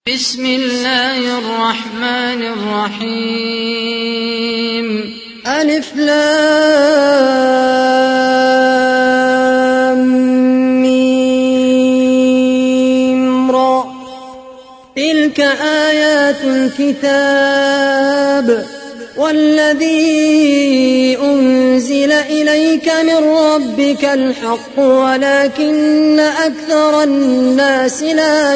بسم الله الرحمن الرحيم ألف لام ميم را تلك آيات الكتاب والذي أنزل إليك من ربك الحق ولكن أكثر الناس لا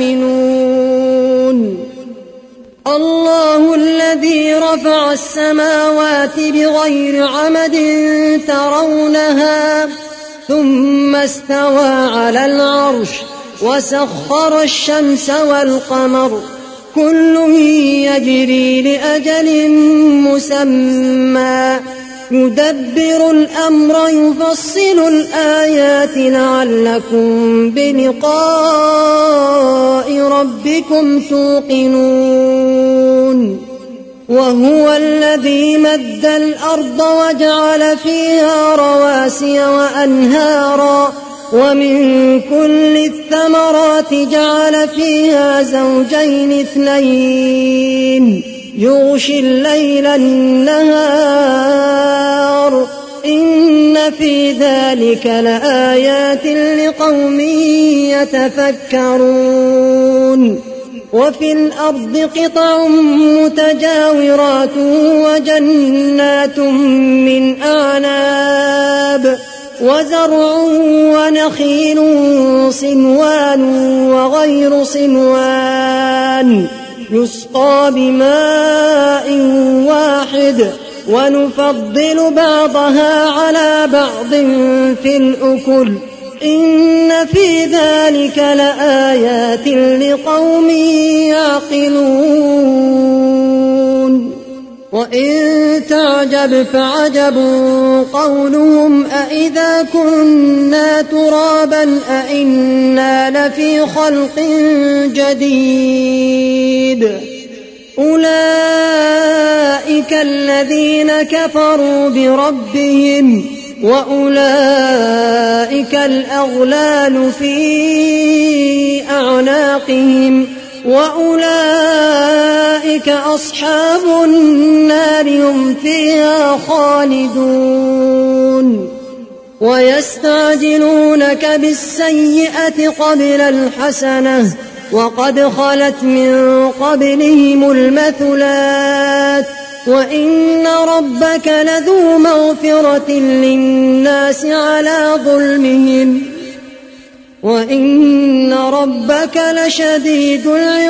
يؤمنون الله الذي رفع السماوات بغير عمد ترونها ثم استوى على العرش وسخر الشمس والقمر كل يجري لأجل مسمى يدبر الأمر يفصل الآيات لعلكم بلقاء ربكم توقنون وهو الذي مد الأرض وجعل فيها رواسي وأنهارا ومن كل الثمرات جعل فيها زوجين اثنين يغشي الليل النهار إن في ذلك لآيات لقوم يتفكرون وفي الأرض قطع متجاورات وجنات من أعناب وزرع ونخيل صنوان وغير صنوان يسقى بماء واحد ونفضل بعضها على بعض في الأكل إن في ذلك لآيات لقوم يعقلون وإن تعجب فعجب قولهم أإذا كنا ترابا أإنا لفي خلق جديد أولئك الذين كفروا بربهم وأولئك الأغلال في أعناقهم وأولئك أصحاب النار هم فيها خالدون ويستعجلونك بالسيئة قبل الحسنة وقد خلت من قبلهم المثلات وإن ربك لذو مغفرة للناس على ظلمهم وإن ربك لشديد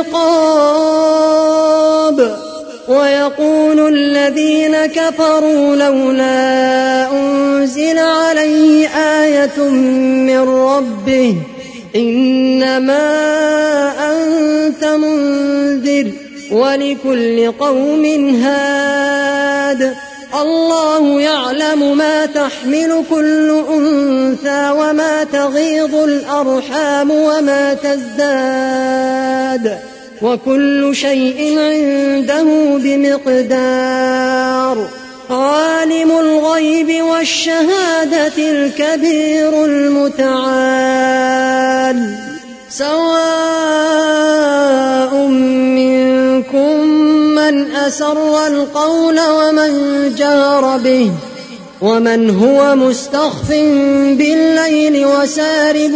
العقاب ويقول الذين كفروا لولا أنزل عليه آية من ربه إنما أنت منذر ولكل قوم هاد الله يعلم ما تحمل كل أنثى وما تغيض الأرحام وما تزداد وكل شيء عنده بمقدار عالم الغيب والشهادة الكبير المتعال سواء منكم من أسر القول ومن جهر به ومن هو مستخف بالليل وسارب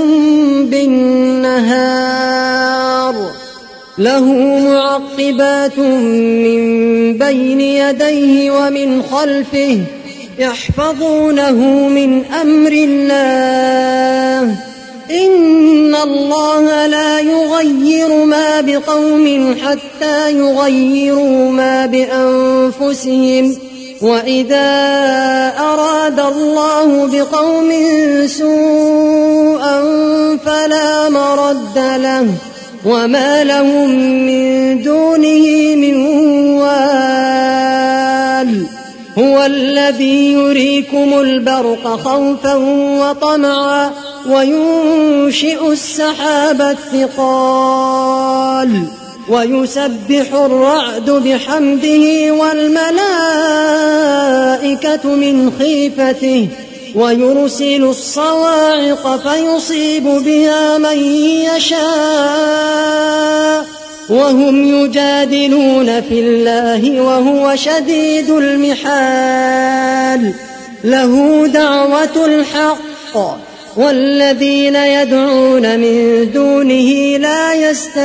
بالنهار له معقبات من بين يديه ومن خلفه يحفظونه من أمر الله إن الله لا يغير ما بقوم حتى يغيروا ما بأنفسهم وإذا أراد الله بقوم سوءا فلا مرد له وما لهم من دونه من وال هو الذي يريكم البرق خوفا وطمعا وينشئ السحاب الثقال ويسبح الرعد بحمده والملائكة من خيفته ويرسل الصواعق فيصيب بها من يشاء وهم يجادلون في الله وهو شديد المحال له دعوة الحق والذين يدعون من دونه لا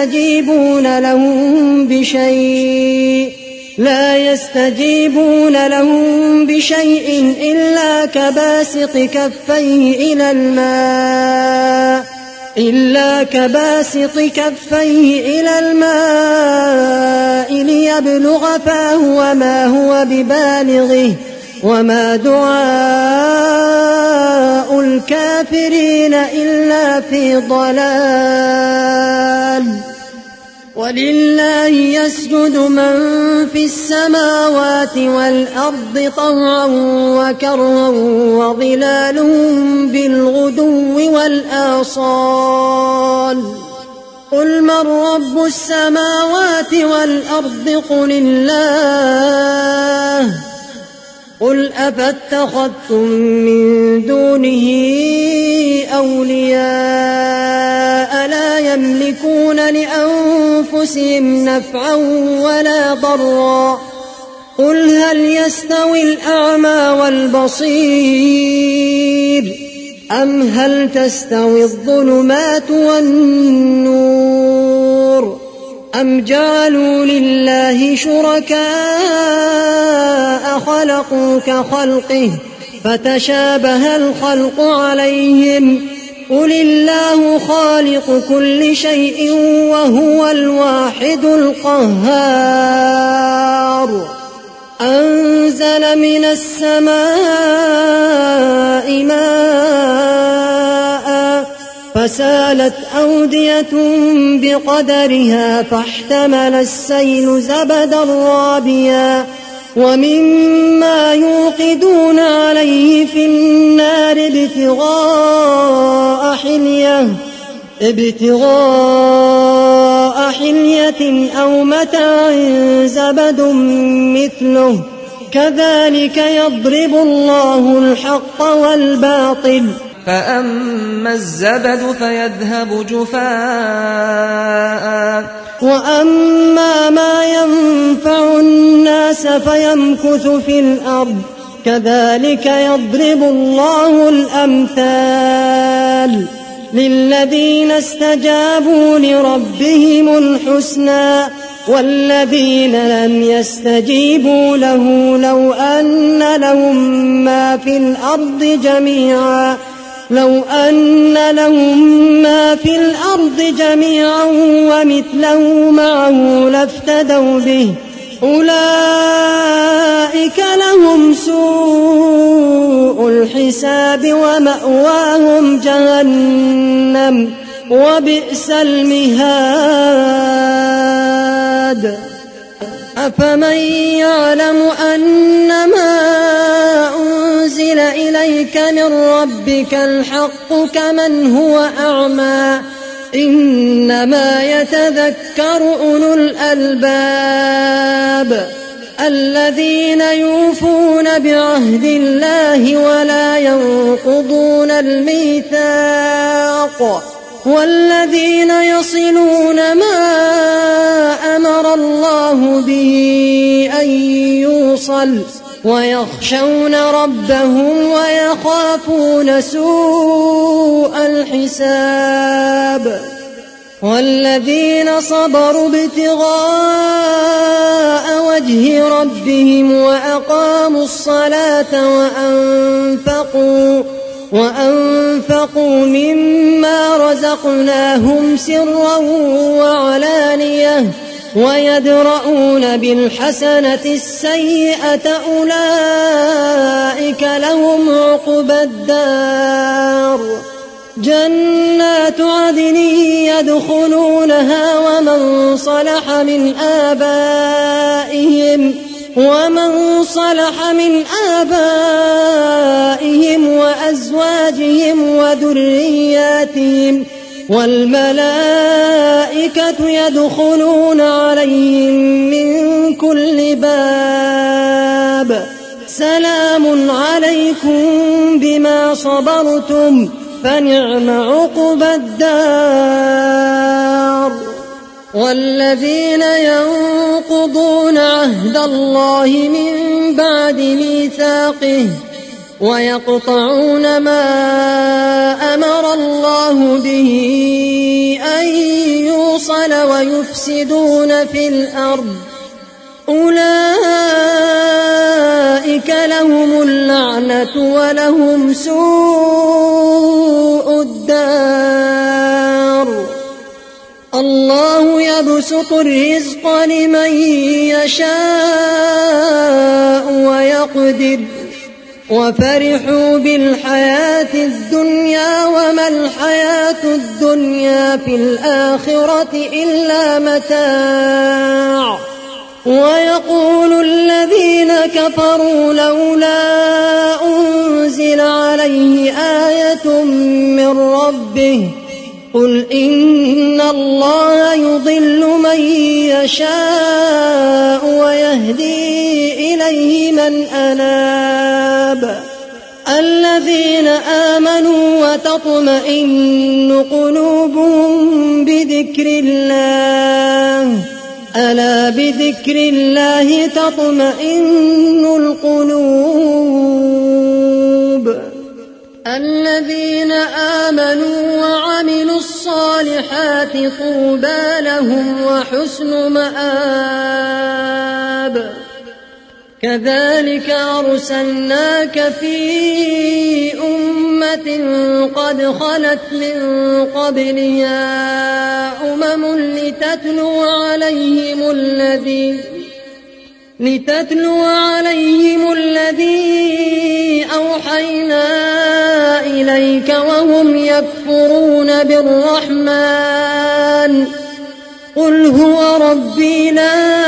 يستجيبون لهم بشيء إلا كباسط كفيه إلى الماء ليبلغ فاه وما هو ببالغه وما دعاء الكافرين إلا في ضلال. ولله يسجد من في السماوات والأرض طوعا وكرها وظلالهم بالغدو والآصال. قل من رب السماوات والأرض قل الله. قل أفاتخذتم من دونه أولياء لا يملكون لأنفسهم نفعا ولا ضرا. قل هل يستوي الأعمى والبصير أم هل تستوي الظلمات والنور أم جعلوا لله شركاء خلقوا كخلقه فتشابه الخلق عليهم. قل الله خالق كل شيء وهو الواحد القهار. أنزل من السماء ماء فسالت أودية بقدرها فاحتمل السيل زبدا رابيا ومما يوقدون عليه في النار ابتغاء حلية أو متاع زبد مثله كذلك يضرب الله الحق والباطل. فأما الزبد فيذهب جفاء وأما ما ينفع الناس فيمكث في الأرض كذلك يضرب الله الأمثال. للذين استجابوا لربهم الحسنى والذين لم يستجيبوا له لو أن لهم ما في الأرض جميعا ومثله معه لافتدوا به أولئك لهم سوء الحساب ومأواهم جهنم وبئس المهاد. أفمن يعلم أنما أنزل إليك من ربك الحق كمن هو أعمى إنما يتذكر أولو الألباب الذين يوفون بعهد الله ولا ينقضون الميثاق والذين يصلون ما أمر الله به أن يوصل ويخشون ربهم ويخافون سوء الحساب. والذين صبروا ابتغاء وجه ربهم وأقاموا الصلاة وأنفقوا مما رزقناهم سرا وعلانية ويدرؤون بالحسنة السيئة أولئك لهم عقبى الدار. جنات عدن يدخلونها ومن صلح من آبائهم وأزواجهم وذرياتهم والملائكة يدخلون عليهم من كل باب سلام عليكم بما صبرتم فنعم عقبى الدار. والذين ينقضون عهد الله من بعد ميثاقه ويقطعون ما أمر الله به أن يوصل ويفسدون في الأرض أولئك لهم اللعنة ولهم سوء الدار. الله يبسط الرزق لمن يشاء ويقدر وفرحوا بالحياة الدنيا وما الحياة الدنيا في الآخرة إلا متاع. ويقول الذين كفروا لولا أنزل عليه آية من ربه قل إن الله يضل من يشاء ويهدي إليه من أناب. الذين آمنوا وتطمئن قلوبهم بذكر الله ألا بذكر الله تطمئن القلوب. الذين آمنوا وعملوا الصالحات طوبى لهم وحسن مآب. كذلك أرسلناك في أمة قد خلت من قبلها لتتلو عليهم الذي أوحينا إليك وهم يكفرون بالرحمن قل هو ربي لا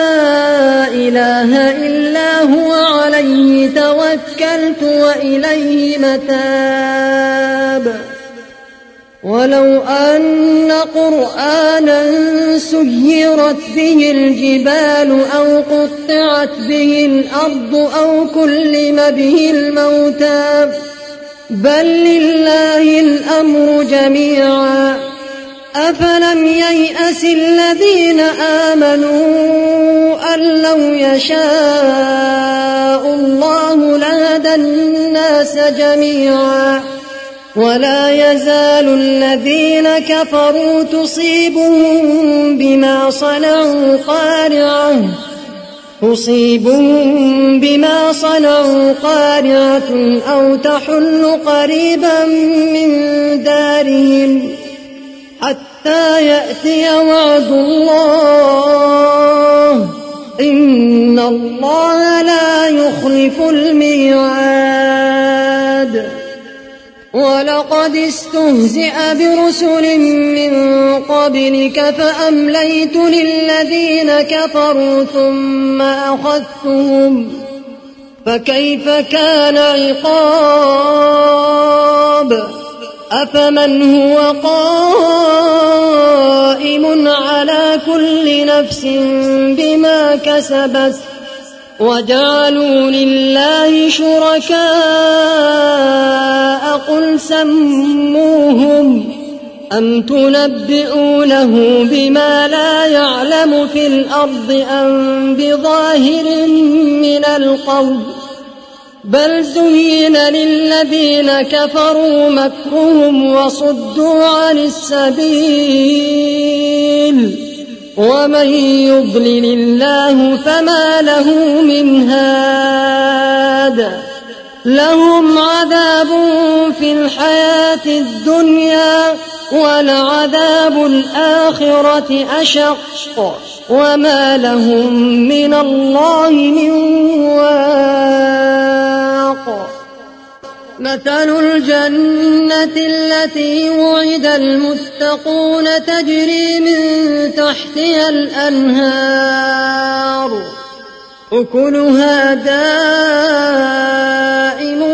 إله إلا هو عليه توكلت وإليه متاب. ولو أن قرآنا سيرت به الجبال أو قطعت به الأرض أو كلم به الموتى بل لله الأمر جميعا أفلم ييأس الذين آمنوا أن لو يشاء الله لهدى الناس جميعا ولا يزال الذين كفروا تصيبهم بما صنعوا قارعة أو تحل قريبا من دارهم حتى يأتي وعد الله إن الله لا يخلف الميعاد. ولقد استهزئ برسل من قبلك فأمليت للذين كفروا ثم أخذتهم فكيف كان عقاب. أفمن هو قائم على كل نفس بما كسبت وجعلوا لله شركاء قل سموهم أم تنبئونه بما لا يعلم في الأرض أم بظاهر من القول بل زين للذين كفروا مكرهم وصدوا عن السبيل ومن يضلل الله فما له من هاد. لهم عذاب في الحياة الدنيا ولعذاب الآخرة أشق وما لهم من الله من واق. مثل الجنة التي وعد المتقون تجري من تحتها الأنهار أكلها دائم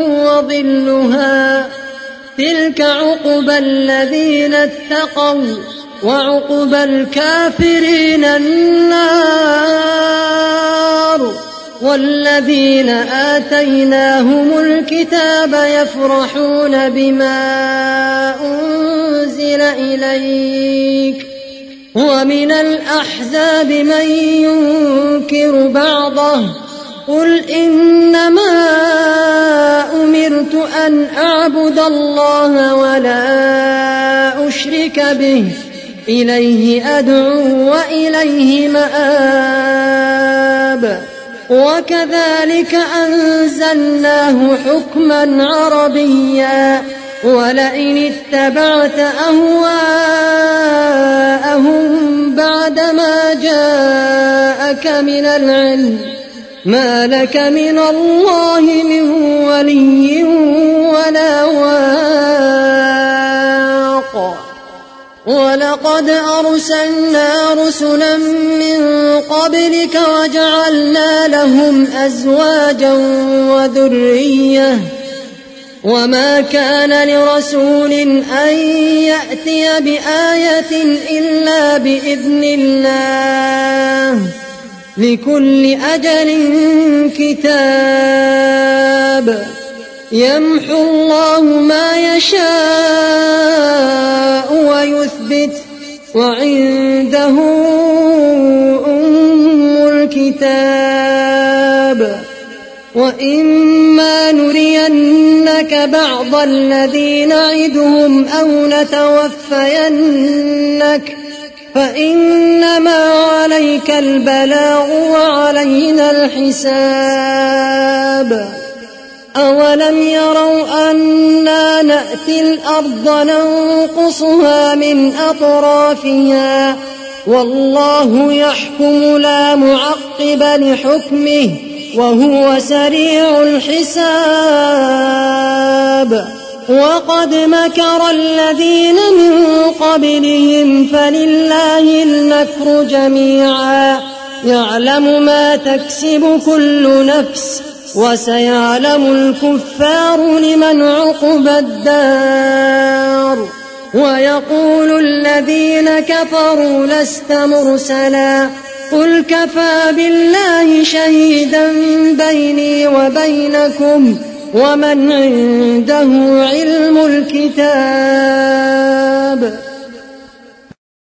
وظلها تلك عقبى الذين اتقوا وعقبى الكافرين النار. والذين آتيناهم الكتاب يفرحون بما أنزل إليك ومن الأحزاب من ينكر بعضه قل إنما أمرت أن أعبد الله ولا أشرك به إليه أدعو وإليه مآب وكذلك أنزلناه حكما عربيا ولئن اتبعت أهواءهم بعدما جاءك من العلم ما لك من الله من ولي ولا واق ولقد أرسلنا رسلا من قبلك وجعلنا لهم أزواجا وذرية وما كان لرسول أن يأتي بآية إلا بإذن الله لكل أجل كتاب يمحو الله ما يشاء ويثبت وعنده أم الكتاب وإما نرينك بعض الذي نعدهم أو نتوفينك فإنما عليك البلاغ وعلينا الحساب أولم يروا أنا نأتي الأرض ننقصها من أطرافها والله يحكم لا معقب لحكمه وهو سريع الحساب وقد مكر الذين من قبلهم فلله المكر جميعا يعلم ما تكسب كل نفس وسيعلم الكفار لمن عقبى الدار ويقول الذين كفروا لست مرسلا قل كفى بالله شهيدا بيني وبينكم ومن عنده علم الكتاب